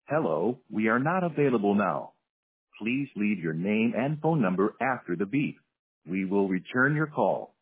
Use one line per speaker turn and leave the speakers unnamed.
Hello, we are not available now. Please leave your name and phone number after the beep. We will return your call.